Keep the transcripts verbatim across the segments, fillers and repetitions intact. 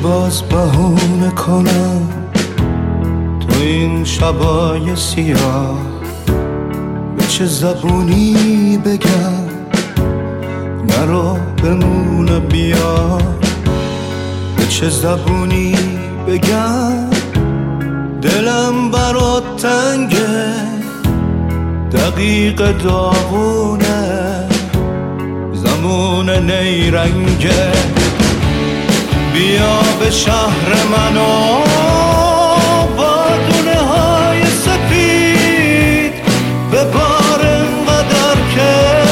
باز بهونه کنم تو این شبای سیاه؟ به چه زبونی بگم نرو بمونه بیا؟ به چه زبونی بگم دلم برات تنگه، دقیق داغونه، زمون نیرنگه. بیا به شهر منو با دونه های سپید ببار انقدر که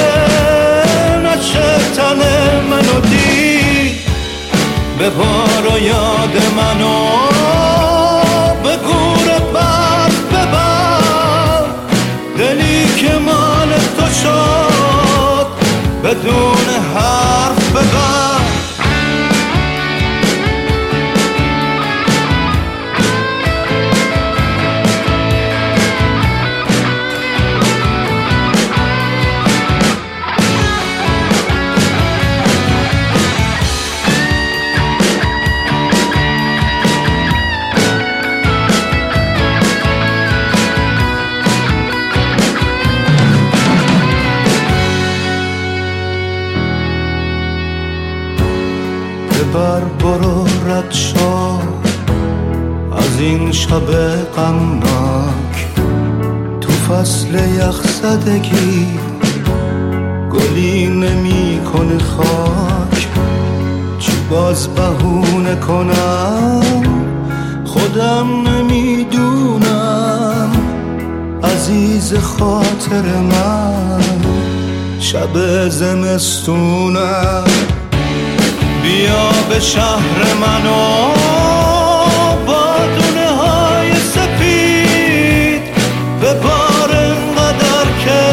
نشه تن منو دید. ببار و یاد منو به گور برف ببر، دلی که مال تو شد بدون حرف ببر. ببر برو رد شو از این شب غمناک، تو فصل یخزدگی گلی نمی کنه خاک. چی باز بهونه کنم خودم نمیدونم، عزیز خاطر من شب زمستونم. بیا به شهر منو با دونه های سپید ببار انقدر که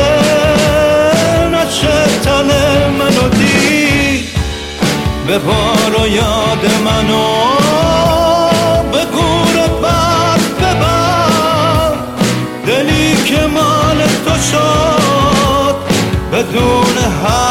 نشه تن منو دید. ببار و یاد منو به گور برف ببر، دلی که مال تو شد بدون حرف